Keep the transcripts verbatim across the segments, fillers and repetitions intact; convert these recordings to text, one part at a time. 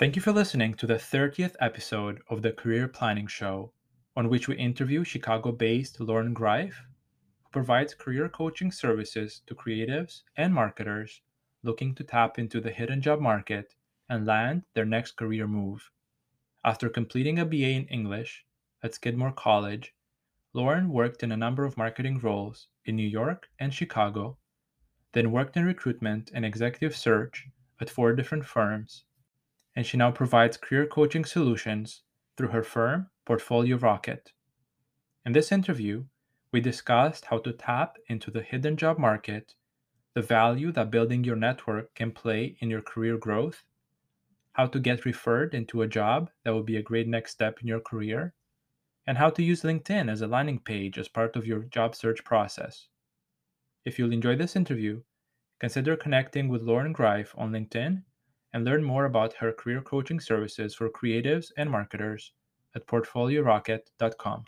Thank you for listening to the thirtieth episode of the Career Planning Show, on which we interview Chicago based Lauren Greif, who provides career coaching services to creatives and marketers looking to tap into the hidden job market and land their next career move. After completing a B A in English at Skidmore College, Lauren worked in a number of marketing roles in New York and Chicago, then worked in recruitment and executive search at four different firms, and she now provides career coaching solutions through her firm, Portfolio Rocket. In this interview, we discussed how to tap into the hidden job market, the value that building your network can play in your career growth, how to get referred into a job that will be a great next step in your career, and how to use LinkedIn as a landing page as part of your job search process. If you'll enjoy this interview, consider connecting with Lauren Greif on LinkedIn and learn more about her career coaching services for creatives and marketers at portfolio rocket dot com.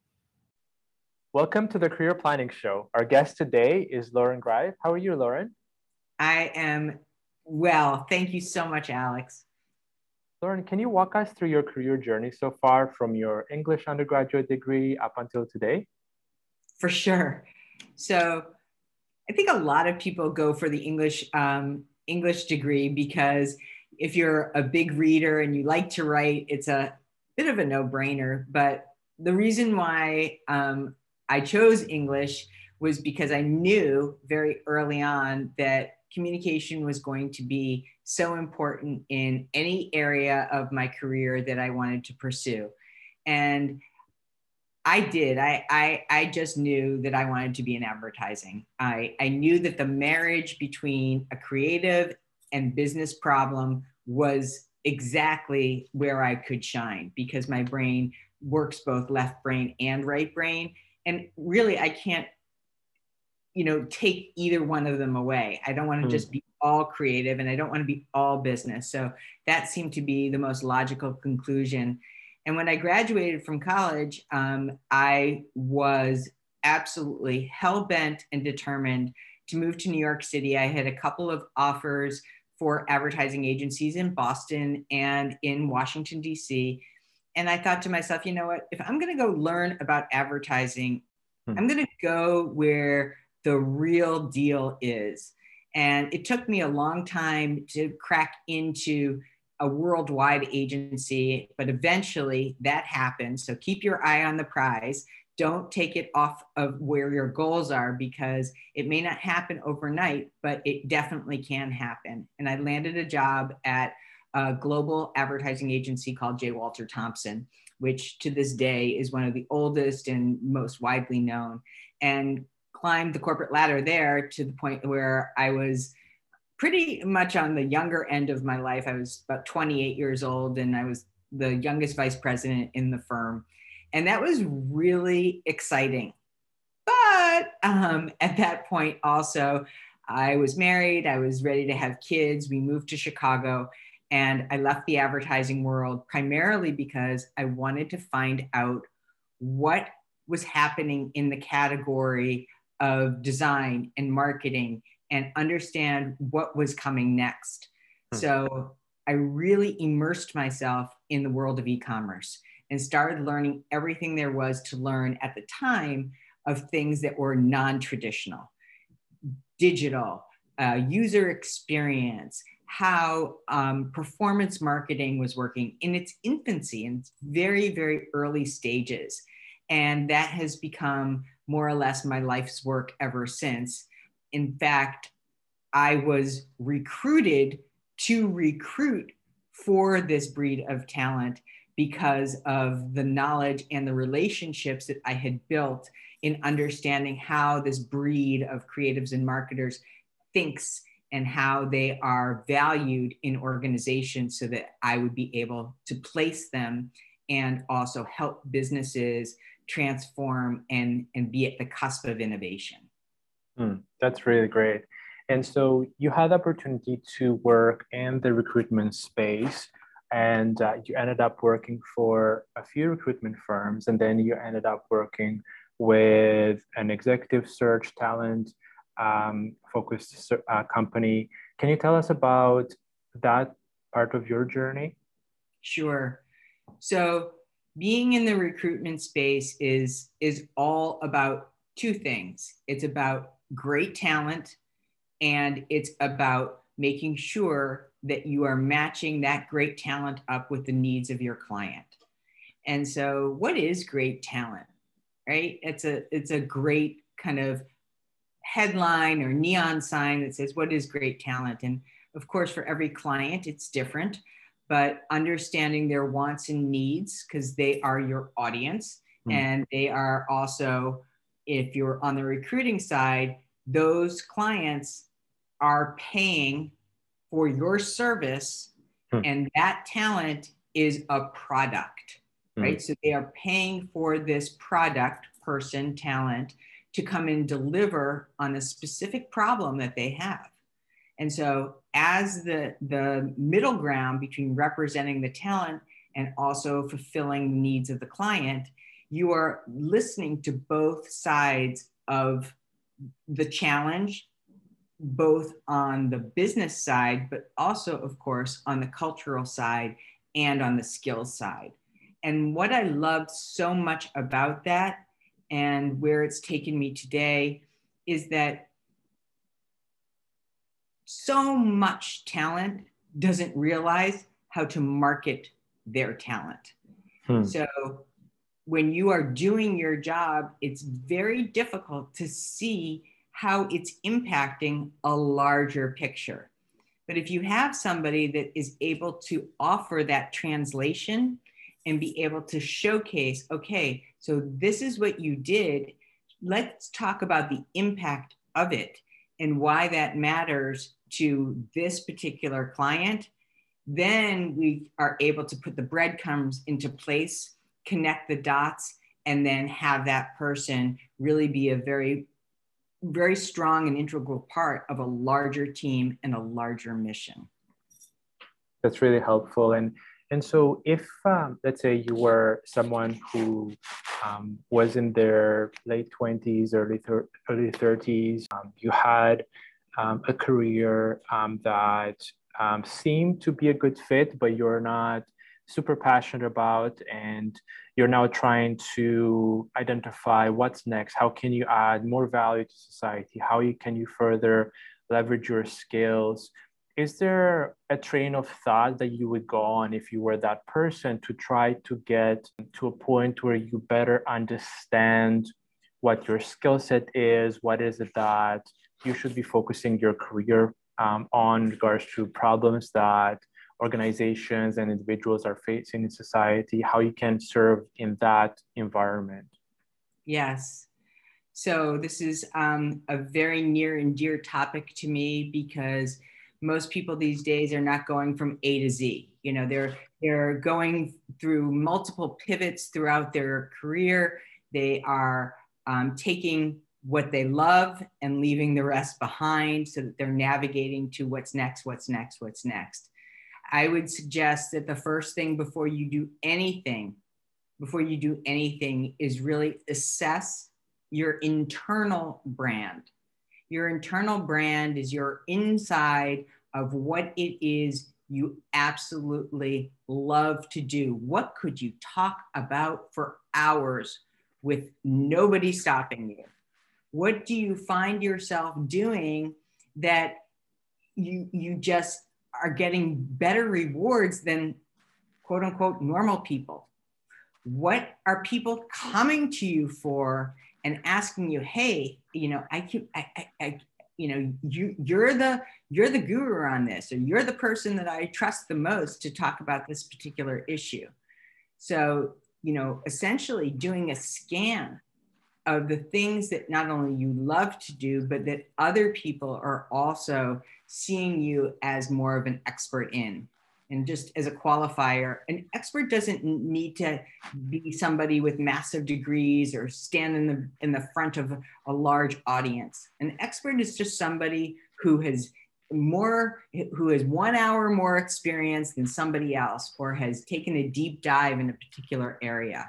Welcome to the Career Planning Show. Our guest today is Lauren Greif. How are you, Lauren? I am well. Thank you so much, Alex. Lauren, can you walk us through your career journey so far from your English undergraduate degree up until today? For sure. So I think a lot of people go for the English um, English degree because if you're a big reader and you like to write, it's a bit of a no-brainer. But the reason why um, I chose English was because I knew very early on that communication was going to be so important in any area of my career that I wanted to pursue. And I did. I, I, I just knew that I wanted to be in advertising. I, I knew that the marriage between a creative and business problem was exactly where I could shine because my brain works both left brain and right brain. And really, I can't, you know, take either one of them away. I don't want to mm. just be all creative and I don't want to be all business. So that seemed to be the most logical conclusion. And when I graduated from college, um, I was absolutely hell-bent and determined to move to New York City. I had a couple of offers for advertising agencies in Boston and in Washington, D C. And I thought to myself, you know what, if I'm going to go learn about advertising, hmm. I'm going to go where the real deal is. And it took me a long time to crack into a worldwide agency, but eventually that happened. So keep your eye on the prize. Don't take it off of where your goals are because it may not happen overnight, but it definitely can happen. And I landed a job at a global advertising agency called J. Walter Thompson, which to this day is one of the oldest and most widely known, and climbed the corporate ladder there to the point where I was pretty much on the younger end of my life. I was about twenty-eight years old and I was the youngest vice president in the firm. And that was really exciting. But um, at that point also, I was married, I was ready to have kids. We moved to Chicago and I left the advertising world primarily because I wanted to find out what was happening in the category of design and marketing and understand what was coming next. Hmm. So I really immersed myself in the world of e-commerce and started learning everything there was to learn at the time of things that were non-traditional, digital, uh, user experience, how um, performance marketing was working in its infancy, in its very, very early stages. And that has become more or less my life's work ever since. In fact, I was recruited to recruit for this breed of talent because of the knowledge and the relationships that I had built in understanding how this breed of creatives and marketers thinks and how they are valued in organizations so that I would be able to place them and also help businesses transform and, and be at the cusp of innovation. Mm, that's really great. And so you had the opportunity to work in the recruitment space and uh, you ended up working for a few recruitment firms and then you ended up working with an executive search talent um, focused uh, company. Can you tell us about that part of your journey? Sure. So being in the recruitment space is, is all about two things. It's about great talent, and it's about making sure that you are matching that great talent up with the needs of your client. And so what is great talent, right? It's a, it's a great kind of headline or neon sign that says, what is great talent? And of course, for every client, it's different, but understanding their wants and needs, because they are your audience. Mm. And they are also, if you're on the recruiting side, those clients are paying for your service, mm. and that talent is a product, mm. right? So they are paying for this product, person, talent, to come and deliver on a specific problem that they have. And so as the, the middle ground between representing the talent and also fulfilling the needs of the client, you are listening to both sides of the challenge, both on the business side, but also, of course, on the cultural side and on the skills side. And what I loved so much about that, and where it's taken me today, is that so much talent doesn't realize how to market their talent. Hmm. So when you are doing your job, it's very difficult to see how it's impacting a larger picture. But if you have somebody that is able to offer that translation and be able to showcase, okay, so this is what you did, let's talk about the impact of it and why that matters to this particular client, then we are able to put the breadcrumbs into place, connect the dots, and then have that person really be a very, very strong and integral part of a larger team and a larger mission. That's really helpful. And and so if, um, let's say you were someone who um, was in their late twenties, early, thir- early thirties, um, you had um, a career um, that um, seemed to be a good fit, but you're not super passionate about, and you're now trying to identify what's next. How can you add more value to society? How you, can you further leverage your skills? Is there a train of thought that you would go on if you were that person to try to get to a point where you better understand what your skill set is? What is it that you should be focusing your career um, on in regards to problems that organizations and individuals are facing in society, how you can serve in that environment? Yes. So this is um, a very near and dear topic to me, because most people these days are not going from A to Z. You know, they're, they're going through multiple pivots throughout their career. They are um, taking what they love and leaving the rest behind, so that they're navigating to what's next, what's next, what's next. I would suggest that the first thing before you do anything, before you do anything is really assess your internal brand. Your internal brand is your inside of what it is you absolutely love to do. What could you talk about for hours with nobody stopping you? What do you find yourself doing that you, you just are getting better rewards than quote unquote normal people? What are people coming to you for and asking you, hey, you know, I can, I, I, I you know, you, you're the, you're the guru on this, or you're the person that I trust the most to talk about this particular issue. So, you know, essentially doing a scan of the things that not only you love to do, but that other people are also seeing you as more of an expert in. And just as a qualifier, an expert doesn't need to be somebody with massive degrees or stand in the, in the front of a large audience. An expert is just somebody who has more, who has one hour more experience than somebody else, or has taken a deep dive in a particular area.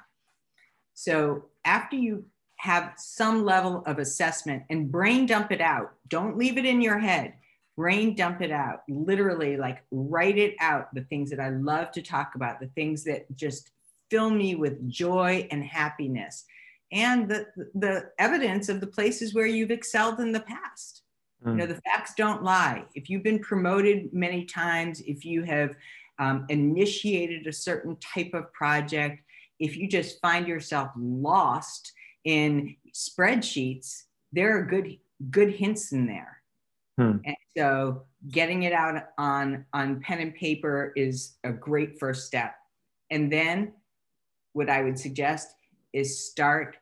So after you have some level of assessment, and brain dump it out, don't leave it in your head. brain dump it out, literally like write it out, the things that I love to talk about, the things that just fill me with joy and happiness, and the, the evidence of the places where you've excelled in the past. Mm. You know, the facts don't lie. If you've been promoted many times, if you have um, initiated a certain type of project, if you just find yourself lost in spreadsheets, there are good, good hints in there. Hmm. And so getting it out on, on pen and paper is a great first step. And then what I would suggest is start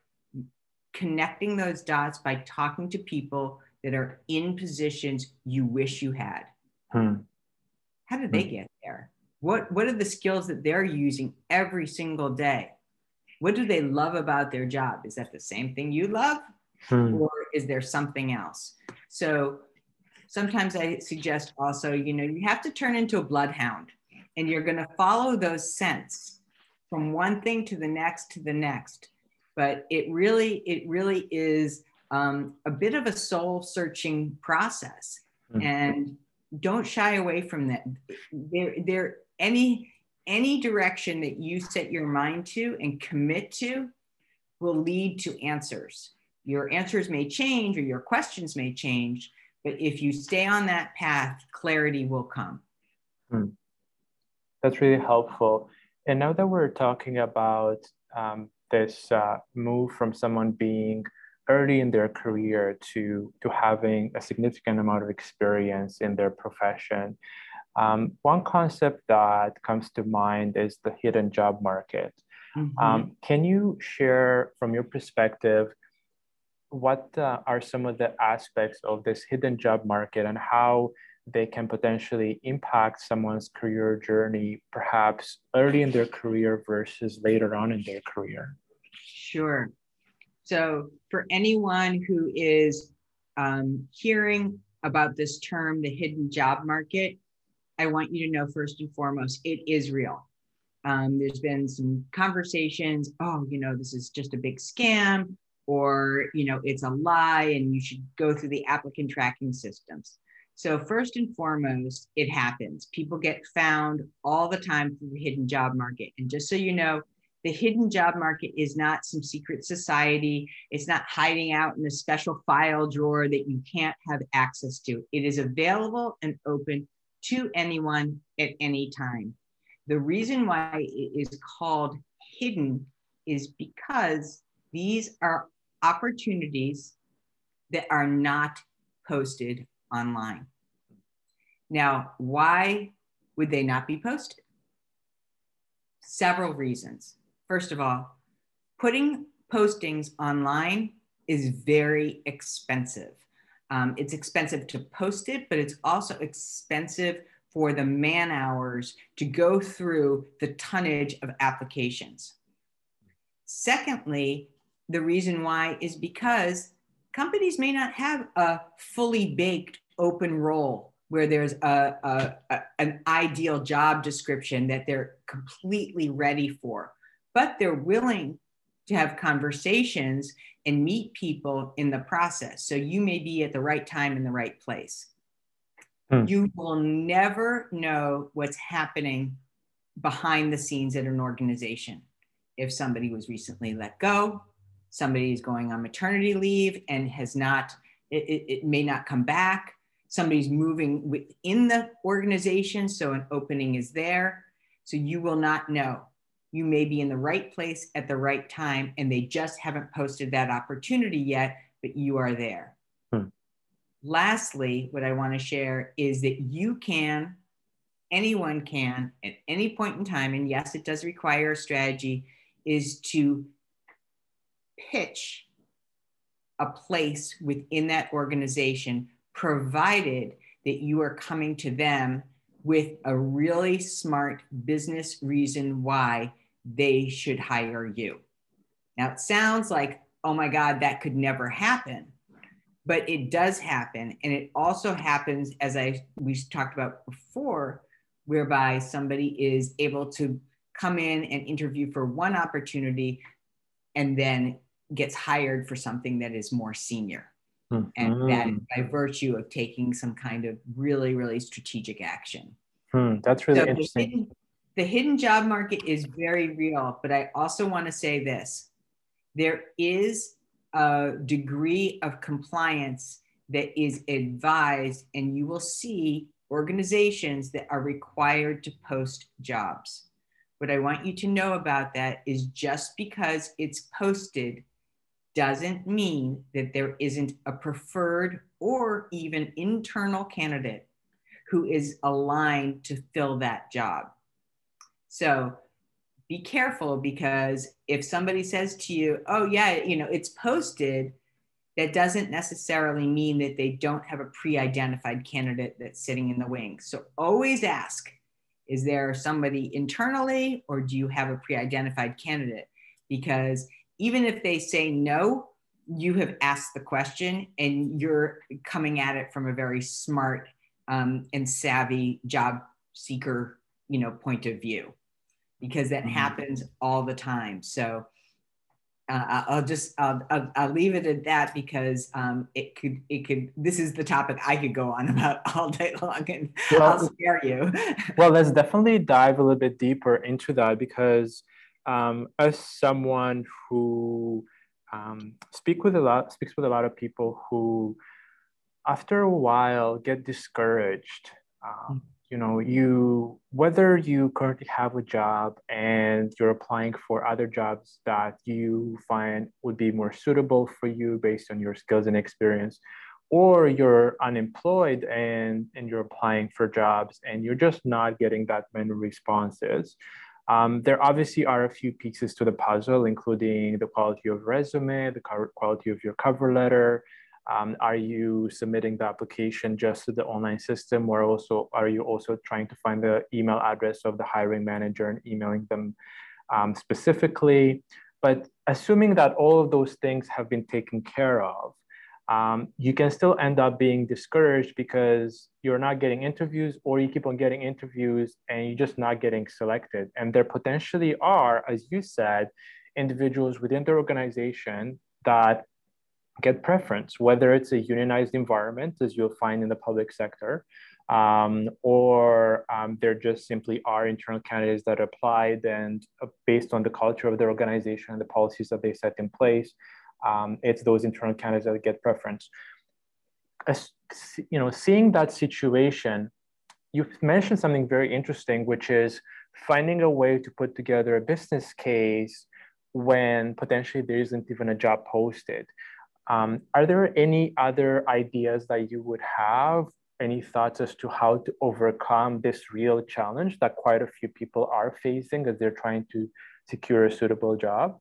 connecting those dots by talking to people that are in positions you wish you had. Hmm. How did they get there? What, what are the skills that they're using every single day? What do they love about their job? Is that the same thing you love? Hmm. Or is there something else? So sometimes I suggest also, you know, you have to turn into a bloodhound, and you're going to follow those scents from one thing to the next to the next. But it really, it really is um, a bit of a soul searching process. Mm-hmm. And don't shy away from that. There, there, any, any direction that you set your mind to and commit to will lead to answers. Your answers may change, or your questions may change, but if you stay on that path, clarity will come. Hmm. That's really helpful. And now that we're talking about um, this uh, move from someone being early in their career to, to having a significant amount of experience in their profession, um, one concept that comes to mind is the hidden job market. Mm-hmm. Um, can you share from your perspective what uh, are some of the aspects of this hidden job market and how they can potentially impact someone's career journey, perhaps early in their career versus later on in their career? Sure. So for anyone who is um, hearing about this term, the hidden job market, I want you to know first and foremost, it is real. Um, there's been some conversations, oh, you know, this is just a big scam, or, you know, it's a lie and you should go through the applicant tracking systems. So first and foremost, it happens. People get found all the time through the hidden job market. And just so you know, the hidden job market is not some secret society. It's not hiding out in a special file drawer that you can't have access to. It is available and open to anyone at any time. The reason why it is called hidden is because these are opportunities that are not posted online. Now, why would they not be posted? Several reasons. First of all, putting postings online is very expensive. Um, it's expensive to post it, but it's also expensive for the man hours to go through the tonnage of applications. Secondly, the reason why is because companies may not have a fully baked open role where there's a, a, a, an ideal job description that they're completely ready for, but they're willing to have conversations and meet people in the process. So you may be at the right time in the right place. Hmm. You will never know what's happening behind the scenes at an organization. If somebody was recently let go, somebody is going on maternity leave and has not, it, it, it may not come back. Somebody's moving within the organization, so an opening is there. So you will not know. You may be in the right place at the right time, and they just haven't posted that opportunity yet, but you are there. Hmm. Lastly, what I want to share is that you can, anyone can, at any point in time, and yes, it does require a strategy, is to pitch a place within that organization, provided that you are coming to them with a really smart business reason why they should hire you. Now, it sounds like, oh my God, that could never happen, but it does happen. And it also happens, as I we talked about before, whereby somebody is able to come in and interview for one opportunity and then gets hired for something that is more senior. And that Mm-hmm. is by virtue of taking some kind of really, really strategic action. Hmm, that's really So the interesting. hidden, the hidden job market is very real, but I also want to say this. There is a degree of compliance that is advised, and you will see organizations that are required to post jobs. What I want you to know about that is just because it's posted doesn't mean that there isn't a preferred or even internal candidate who is aligned to fill that job. So be careful, because if somebody says to you, oh yeah, you know, it's posted, that doesn't necessarily mean that they don't have a pre-identified candidate that's sitting in the wings. So always ask, is there somebody internally, or do you have a pre-identified candidate? Because even if they say no, you have asked the question and you're coming at it from a very smart um, and savvy job seeker, you know, point of view, because that Mm-hmm. happens all the time. So uh, I'll just I'll, I'll, I'll leave it at that, because um, it could it could this is the topic I could go on about all day long, and I'll Well, spare you. well, let's definitely dive a little bit deeper into that, because um, as someone who um, speak with a lot speaks with a lot of people who, after a while, get discouraged. Um, you know, you whether you currently have a job and you're applying for other jobs that you find would be more suitable for you based on your skills and experience, or you're unemployed and, and you're applying for jobs and you're just not getting that many responses. Um, there obviously are a few pieces to the puzzle, including the quality of resume, the quality of your cover letter. Um, are you submitting the application just to the online system, or also are you also trying to find the email address of the hiring manager and emailing them um, specifically? But assuming that all of those things have been taken care of, um, you can still end up being discouraged because you're not getting interviews, or you keep on getting interviews and you're just not getting selected. And there potentially are, as you said, individuals within the organization that get preference, whether it's a unionized environment, as you'll find in the public sector, um, or um, there just simply are internal candidates that applied, and uh, based on the culture of their organization and the policies that they set in place, um, it's those internal candidates that get preference. As, you know, seeing that situation, you've mentioned something very interesting, which is finding a way to put together a business case when potentially there isn't even a job posted. Um, are there any other ideas that you would have? Any thoughts as to how to overcome this real challenge that quite a few people are facing as they're trying to secure a suitable job?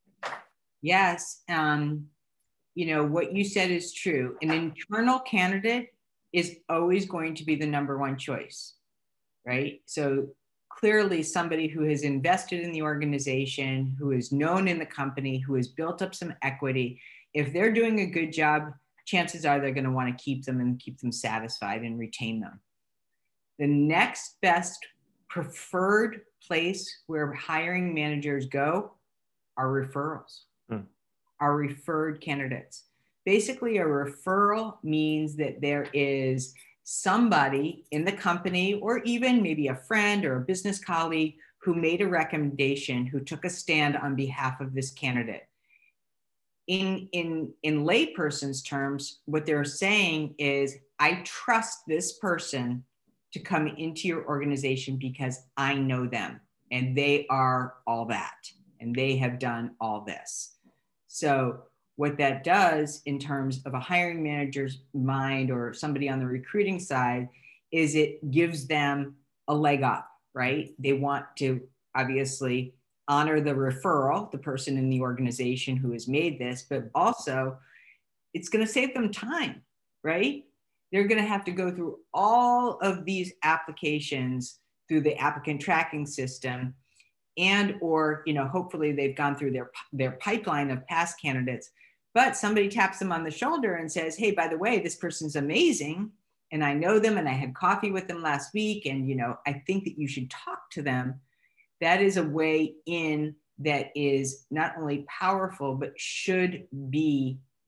Yes. Um, you know, what you said is true. An internal candidate is always going to be the number one choice, right? So clearly somebody who has invested in the organization, who is known in the company, who has built up some equity, if they're doing a good job, chances are they're going to want to keep them and keep them satisfied and retain them. The next best preferred place where hiring managers go are referrals, mm. are referred candidates. Basically, a referral means that there is somebody in the company, or even maybe a friend or a business colleague, who made a recommendation, who took a stand on behalf of this candidate. In, in, in layperson's terms, what they're saying is, I trust this person to come into your organization because I know them and they are all that and they have done all this. So what that does in terms of a hiring manager's mind, or somebody on the recruiting side, is it gives them a leg up, right? They want to obviously honor the referral, the person in the organization who has made this, but also it's going to save them time, right? They're going to have to go through all of these applications through the applicant tracking system, and or, you know, hopefully they've gone through their, their pipeline of past candidates, but somebody taps them on the shoulder and says, hey, by the way, this person's amazing, and I know them, and I had coffee with them last week, and, you know, I think that you should talk to them. That is a way in that is not only powerful, but should be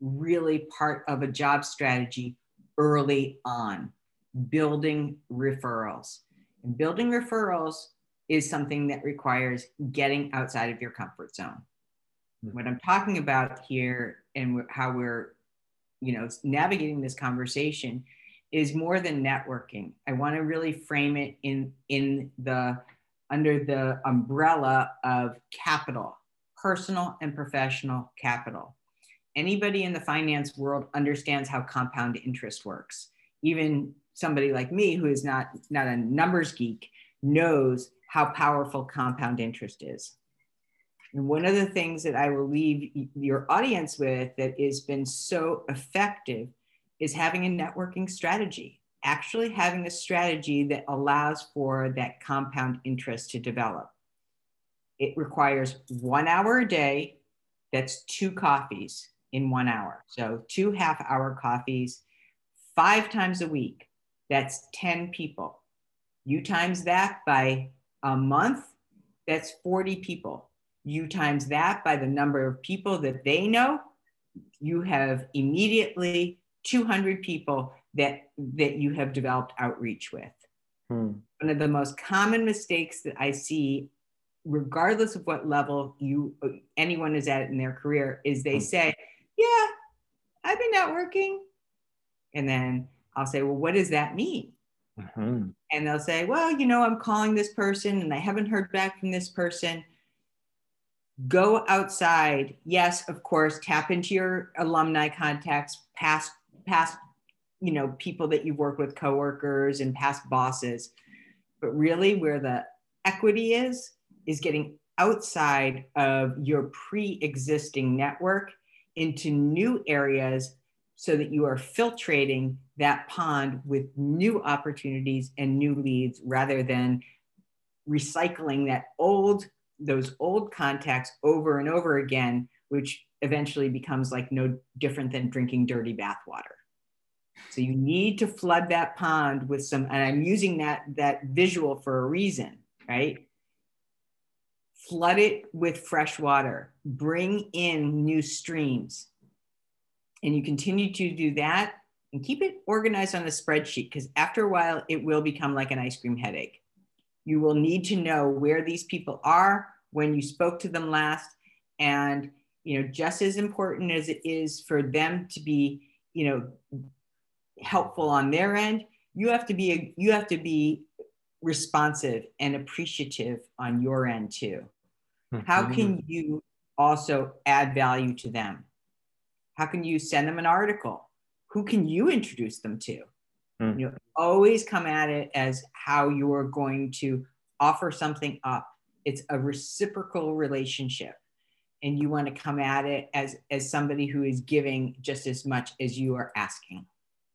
really part of a job strategy early on, building referrals. And building referrals is something that requires getting outside of your comfort zone. Mm-hmm. What I'm talking about here and how we're, you know, navigating this conversation is more than networking. I want to really frame it in, in the, under the umbrella of capital, personal and professional capital. Anybody in the finance world understands how compound interest works. Even somebody like me, who is not, not a numbers geek, knows how powerful compound interest is. And one of the things that I will leave your audience with that has been so effective is having a networking strategy, actually having a strategy that allows for that compound interest to develop. It requires one hour a day. That's two coffees in one hour. So two half hour coffees, five times a week. That's ten people. You times that by a month, that's forty people. You times that by the number of people that they know, you have immediately two hundred people that, that you have developed outreach with. Hmm. One of the most common mistakes that I see, regardless of what level you anyone is at in their career, is they say, yeah, I've been networking. And then I'll say, well, what does that mean? Mm-hmm. And they'll say, well, you know, I'm calling this person and I haven't heard back from this person. Go outside. Yes, of course, tap into your alumni contacts, past, past, you know, people that you've worked with, coworkers and past bosses. But really where the equity is, is getting outside of your pre-existing network into new areas so that you are filtrating that pond with new opportunities and new leads rather than recycling that old, those old contacts over and over again, which eventually becomes like no different than drinking dirty bathwater. So you need to flood that pond with some, and I'm using that, that visual for a reason, right? Flood it with fresh water, bring in new streams. And you continue to do that and keep it organized on a spreadsheet, because after a while, it will become like an ice cream headache. You will need to know where these people are, when you spoke to them last, and, you know, just as important as it is for them to be, you know, helpful on their end, you have to be, a, you have to be responsive and appreciative on your end too. Mm-hmm. How can you also add value to them? How can you send them an article? Who can you introduce them to? Mm. You know, always come at it as how you're going to offer something up. It's a reciprocal relationship. And you want to come at it as, as somebody who is giving just as much as you are asking.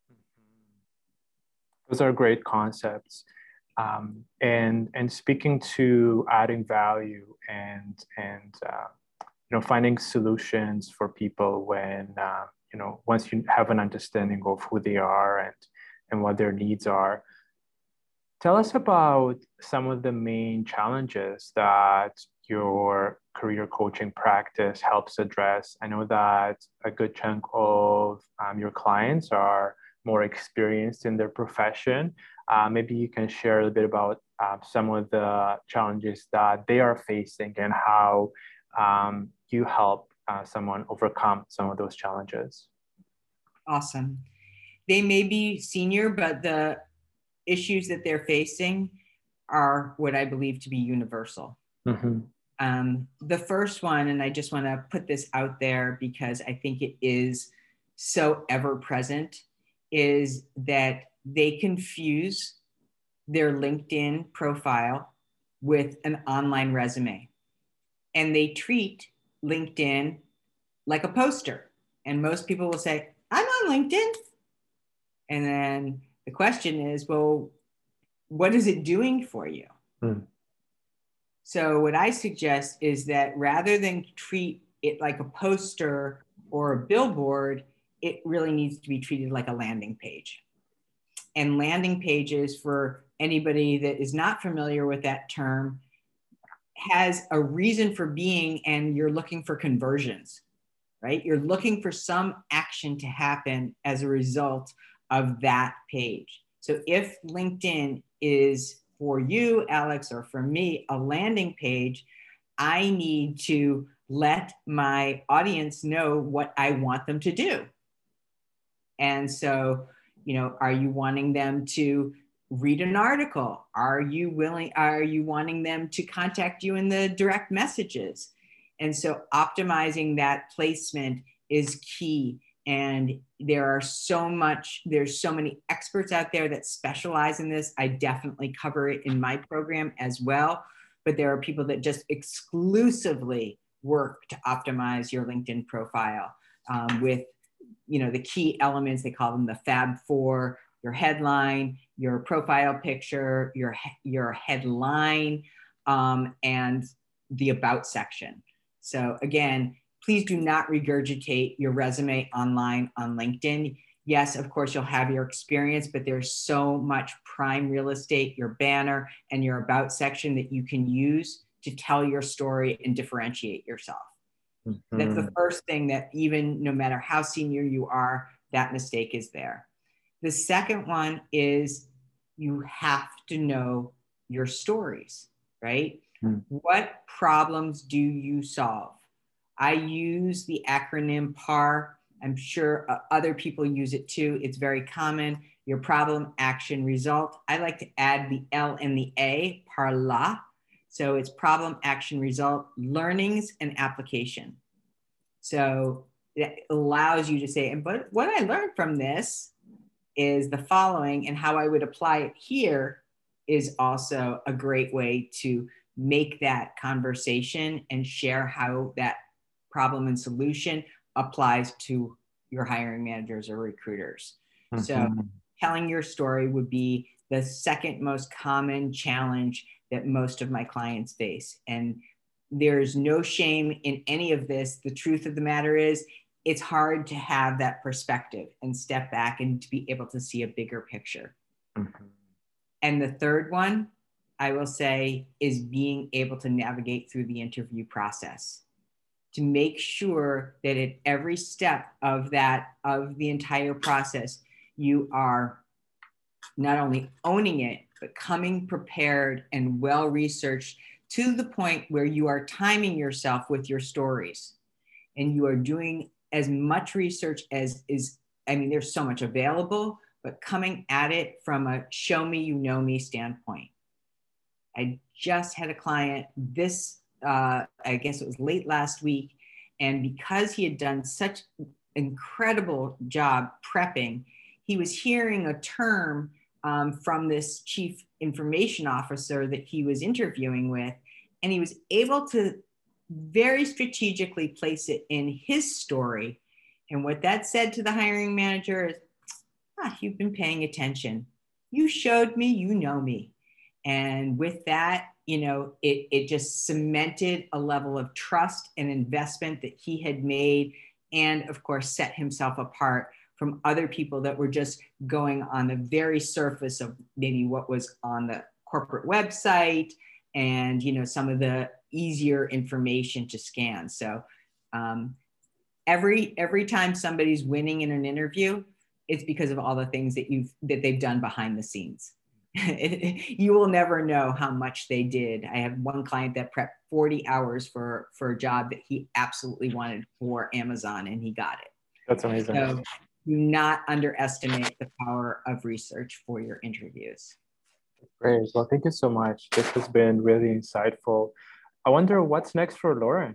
Those are great concepts. Um, and, and speaking to adding value and, and uh, you know, finding solutions for people when, uh, you know, once you have an understanding of who they are and, and what their needs are. Tell us about some of the main challenges that your career coaching practice helps address. I know that a good chunk of um, your clients are more experienced in their profession. Uh, maybe you can share a little bit about uh, some of the challenges that they are facing and how um, you help uh, someone overcome some of those challenges. Awesome. They may be senior, but the issues that they're facing are what I believe to be universal. Mm-hmm. Um, the first one, and I just want to put this out there because I think it is so ever present, is that they confuse their LinkedIn profile with an online resume. And they treat LinkedIn like a poster. And most people will say, I'm on LinkedIn. And then the question is, well, what is it doing for you? Mm. So what I suggest is that rather than treat it like a poster or a billboard, it really needs to be treated like a landing page. And landing pages, for anybody that is not familiar with that term, has a reason for being, and you're looking for conversions. right? You're looking for some action to happen as a result of that page. So if LinkedIn is for you, Alex, or for me, a landing page, I need to let my audience know what I want them to do. And so, you know, are you wanting them to read an article? Are you willing, are you wanting them to contact you in the direct messages? And so optimizing that placement is key. And there are so much, there's so many experts out there that specialize in this. I definitely cover it in my program as well. But there are people that just exclusively work to optimize your LinkedIn profile um, with, you know, the key elements. They call them the Fab Four: your headline, your profile picture, your, your headline, um, and the about section. So again, please do not regurgitate your resume online on LinkedIn. Yes, of course, you'll have your experience, but there's so much prime real estate, your banner and your about section that you can use to tell your story and differentiate yourself. Mm-hmm. That's the first thing that, even no matter how senior you are, that mistake is there. The second one is you have to know your stories, right? Mm-hmm. What problems do you solve? I use the acronym P A R. I'm sure uh, other people use it too. It's very common. Your problem, action, result. I like to add the L and the A, PARLA. So it's problem, action, result, learnings, and application. So it allows you to say, but what I learned from this is the following, and how I would apply it here is also a great way to make that conversation and share how that problem and solution applies to your hiring managers or recruiters. Mm-hmm. So telling your story would be the second most common challenge that most of my clients face. And there's no shame in any of this. The truth of the matter is, it's hard to have that perspective and step back and to be able to see a bigger picture. Mm-hmm. And the third one, I will say, is being able to navigate through the interview process, to make sure that at every step of that, of the entire process, you are not only owning it, but coming prepared and well-researched to the point where you are timing yourself with your stories. And you are doing as much research as is, I mean, there's so much available, but coming at it from a show me, you know me standpoint. I just had a client this Uh, I guess it was late last week. And because he had done such incredible job prepping, he was hearing a term um, from this chief information officer that he was interviewing with. And he was able to very strategically place it in his story. And what that said to the hiring manager is, ah, you've been paying attention. You showed me, you know me. And with that, you know, it, it just cemented a level of trust and investment that he had made, and of course, set himself apart from other people that were just going on the very surface of maybe what was on the corporate website and, you know, some of the easier information to scan. So um, every, every time somebody's winning in an interview, it's because of all the things that you've, that they've done behind the scenes. You will never know how much they did. I have one client that prepped forty hours for, for a job that he absolutely wanted for Amazon, and he got it. That's amazing. So do not underestimate the power of research for your interviews. Great. Well, thank you so much. This has been really insightful. I wonder what's next for Lauren.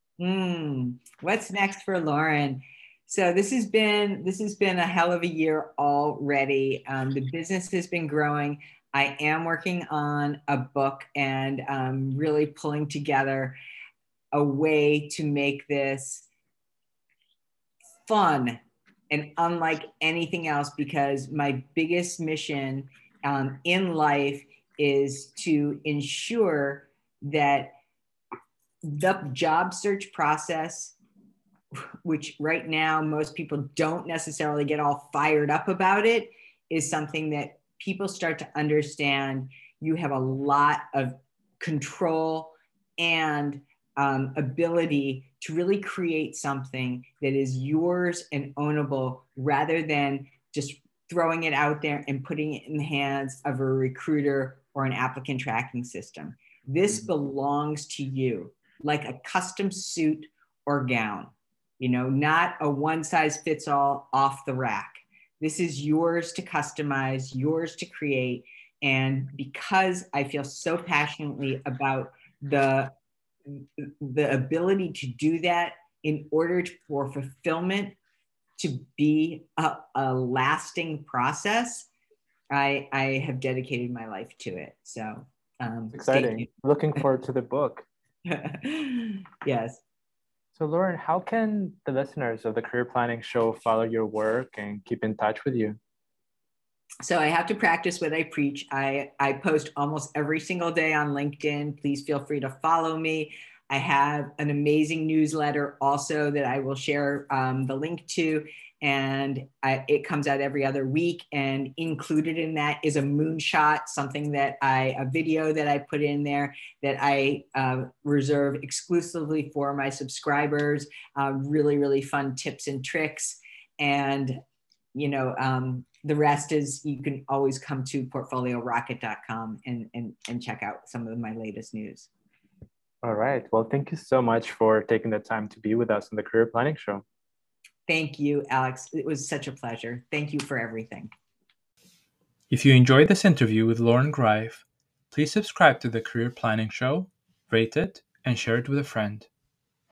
Mm, what's next for Lauren? So this has been this has been a hell of a year already. Um, the business has been growing. I am working on a book and um, really pulling together a way to make this fun and unlike anything else, because my biggest mission um, in life is to ensure that the job search process, which right now most people don't necessarily get all fired up about it, is something that people start to understand. You have a lot of control and um, ability to really create something that is yours and ownable rather than just throwing it out there and putting it in the hands of a recruiter or an applicant tracking system. This belongs to you, like a custom suit or gown, you know, not a one size fits all off the rack. This is yours to customize, yours to create. And because I feel so passionately about the, the ability to do that in order to, for fulfillment to be a, a lasting process, I, I have dedicated my life to it. So um, exciting. Looking forward to the book. Yes. So Lauren, how can the listeners of the Career Planning Show follow your work and keep in touch with you? So I have to practice what I preach. I, I post almost every single day on LinkedIn. Please feel free to follow me. I have an amazing newsletter also that I will share um, the link to. And I, it comes out every other week. And included in that is a moonshot, something that I, a video that I put in there that I uh, reserve exclusively for my subscribers. Uh, really, really fun tips and tricks. And, you know, um, the rest is you can always come to portfolio rocket dot com and, and, and check out some of my latest news. All right. Well, thank you so much for taking the time to be with us on the Career Planning Show. Thank you, Alex. It was such a pleasure. Thank you for everything. If you enjoyed this interview with Lauren Greif, please subscribe to the Career Planning Show, rate it, and share it with a friend.